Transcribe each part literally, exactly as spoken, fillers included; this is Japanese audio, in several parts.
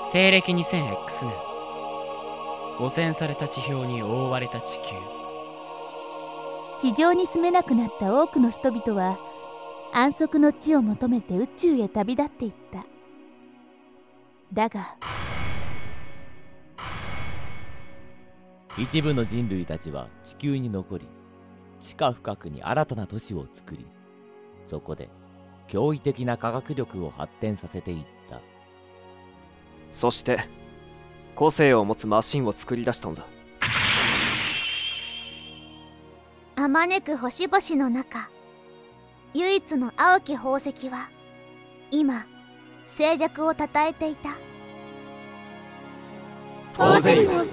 西暦 にせんエックス 年、汚染された地表に覆われた地球。 地上に住めなくなった多くの人々は安息の地を求めて宇宙へ旅立っていった。だが一部の人類たちは地球に残り、地下深くに新たな都市を作り、そこで驚異的な科学力を発展させていった。 そして個性を持つマシンを作り出したのだ。 あまねく星々の中、唯一の青き宝石は今静寂をたたえていた。 フォーゼリフ。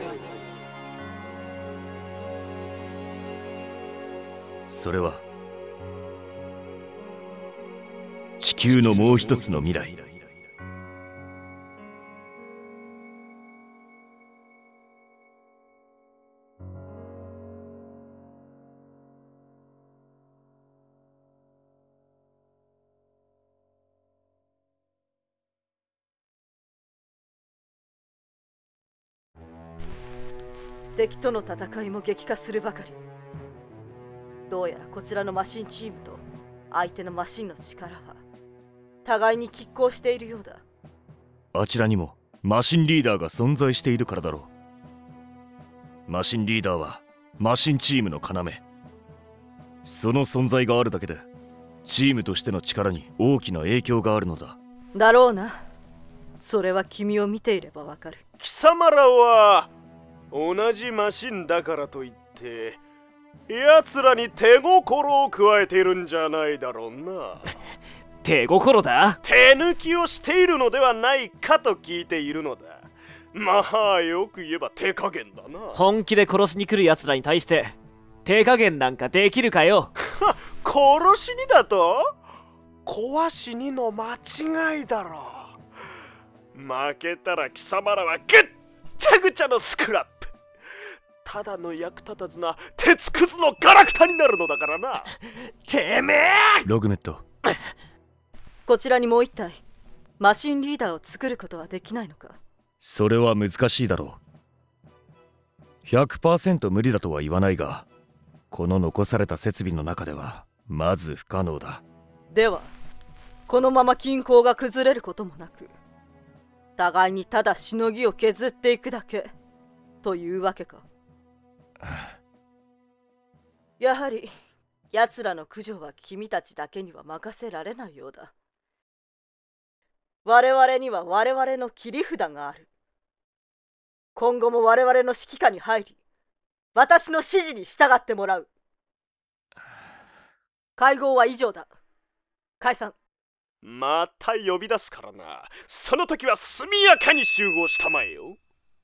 それは地球のもう一つの未来。 敵との戦いも激化するばかり。どうやらこちらのマシンチームと相手のマシンの力は互いに拮抗しているようだ。 あちらにもマシンリーダーが存在しているからだろう。マシンリーダーはマシンチームの要。その存在があるだけでチームとしての力に大きな影響があるのだ。 だろうな。それは君を見ていればわかる。 貴様らは同じマシンだからといって奴らに手心を加えているんじゃないだろうな。 手心だ？ 手抜きをしているのではないかと聞いているのだ。まあよく言えば手加減だな。 本気で殺しに来る奴らに対して手加減なんかできるかよ。 殺しにだと？壊しにの間違いだろう。負けたら貴様らはぐったぐちゃのスクラップ、ただの役立たずな鉄くずのガラクタになるのだからな。 てめえ！ ログメット、 こちらにもう一体マシンリーダーを作ることはできないのか？ それは難しいだろう。 ひゃくパーセント 無理だとは言わないが、この残された設備の中ではまず不可能だ。 ではこのまま均衡が崩れることもなく、互いにただしのぎを削っていくだけというわけか。やはり奴らの駆除は君たちだけには任せられないようだ。我々には我々の切り札がある。今後も我々の指揮下に入り、私の指示に従ってもらう。会合は以上だ。解散。 また呼び出すからな。その時は速やかに集合したまえよ。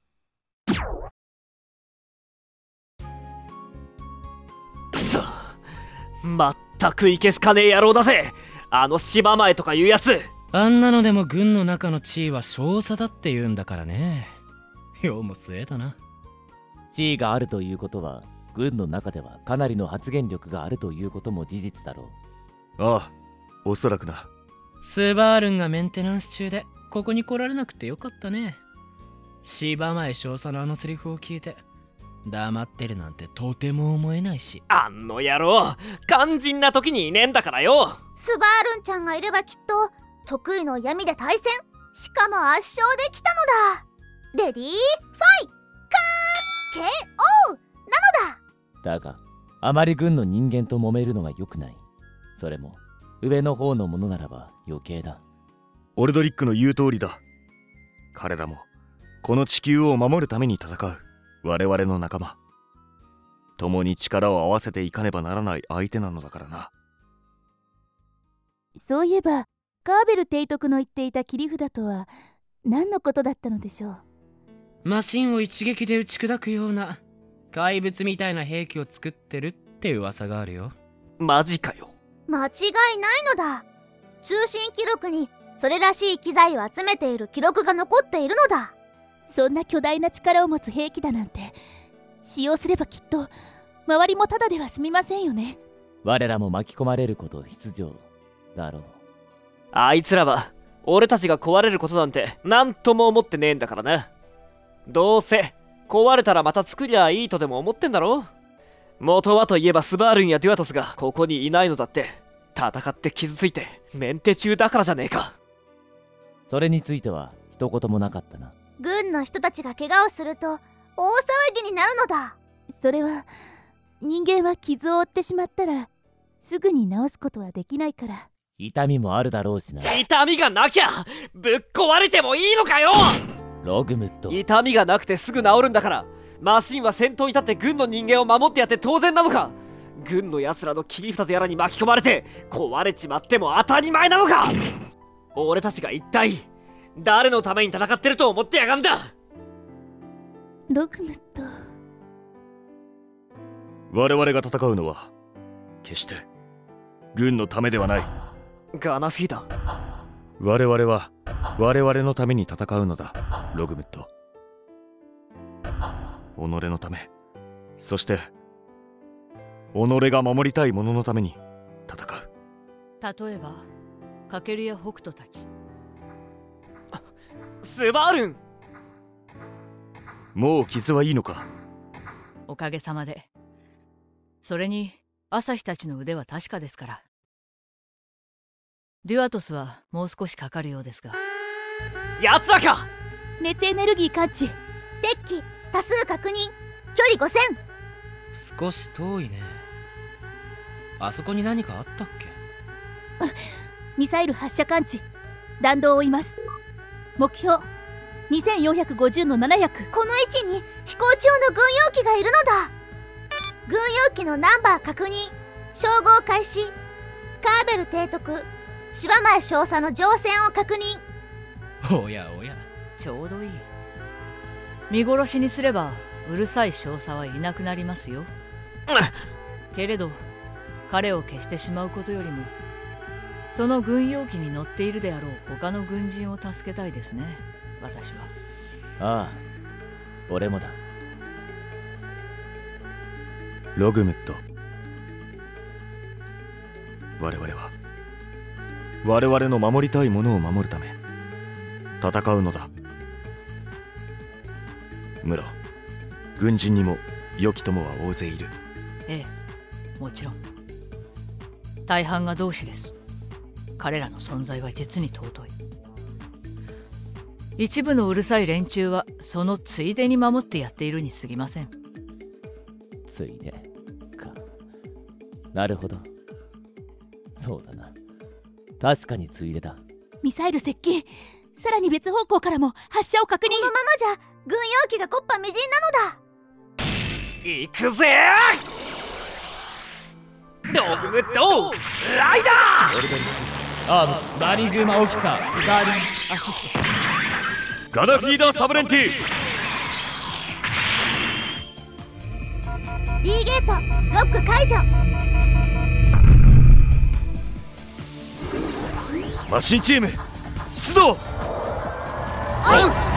くそ、まったくいけすかねえ野郎だぜ、あの芝前とかいうやつ。 あんなのでも軍の中の地位は少佐だって言うんだからね。よも末だな。 地位があるということは軍の中ではかなりの発言力があるということも事実だろう。ああ、おそらくな。 スバールンがメンテナンス中でここに来られなくてよかったね。芝前少佐のあのセリフを聞いて黙ってるなんてとても思えないし。 あんの野郎、肝心な時にいねえんだからよ。 スバールンちゃんがいればきっと得意の闇で対戦、しかも圧勝できたのだ。レディーファイカーン ケーオー なのだ。だがあまり軍の人間と揉めるのが良くない。それも上の方のものならば余計だ。 オルドリックの言う通りだ。彼らもこの地球を守るために戦う我々の仲間。共に力を合わせていかねばならない相手なのだからな。 そういえばカーベル提督の言っていた切り札とは何のことだったのでしょう。 マシンを一撃で打ち砕くような怪物みたいな兵器を作ってるって噂があるよ。 マジかよ。 間違いないのだ。通信記録にそれらしい機材を集めている記録が残っているのだ。 そんな巨大な力を持つ兵器だなんて、使用すればきっと周りもただでは済みませんよね。 我らも巻き込まれること必要だろう。 あいつらは俺たちが壊れることなんて何とも思ってねえんだからな。どうせ壊れたらまた作りゃいいとでも思ってんだろ。元はといえばスバールンやデュアトスがここにいないのだって戦って傷ついてメンテ中だからじゃねえか。 それについては一言もなかったな。 軍の人たちが怪我をすると大騒ぎになるのだ。 それは人間は傷を負ってしまったらすぐに治すことはできないから。 痛みもあるだろうしな。 痛みがなきゃぶっ壊れてもいいのかよ。 ログムット、 痛みがなくてすぐ治るんだからマシンは先頭に立って軍の人間を守ってやって当然なのか。軍の奴らの切り札やらに巻き込まれて壊れちまっても当たり前なのか。俺たちが一体誰のために戦ってると思ってやがんだ。 ログムット、 我々が戦うのは決して軍のためではない。 ガナフィーダ、 我々は我々のために戦うのだ、ログムット。己のため、そして己が守りたい者のために戦う。 例えばカケルや北斗たち。 スバールン、 もう傷はいいのか。 おかげさまで。それに朝日たちの腕は確かですから。デュアトスはもう少しかかるようですが。 奴らか。 熱エネルギー感知。 敵機多数確認、距離ごせん。 少し遠いね。あそこに何かあったっけ。 ミサイル発射感知。弾道を追います。目標にせんよんひゃくごじゅうのななひゃく。 この位置に飛行中の軍用機がいるのだ。軍用機のナンバー確認、照合開始。カーベル提督、芝前少佐の乗船を確認。 おやおや、 ちょうどいい。見殺しにすればうるさい少佐はいなくなりますよ。けれど彼を消してしまうことよりもその軍用機に乗っているであろう他の軍人を助けたいですね、私は。 ああ、俺もだ。 ログムット、我々は我々の守りたいものを守るため戦うのだ。村、軍人にも良き友は大勢いる。 ええ、もちろん。大半が同志です。彼らの存在は実に尊い。一部のうるさい連中はそのついでに守ってやっているに過ぎません。 ついでか。なるほど。そうだな。確かについでだ。 ミサイル接近。さらに別方向からも発射を確認。 このままじゃ軍用機が木っ端みじんなのだ。 行くぜー。ログムットライダー。 オルドリックアームズバリグマオフィサー、 スガーリンアシスト。 ガナフィーダーサブレンティ。 B ゲートロック解除。 マシンチーム出動。 おい。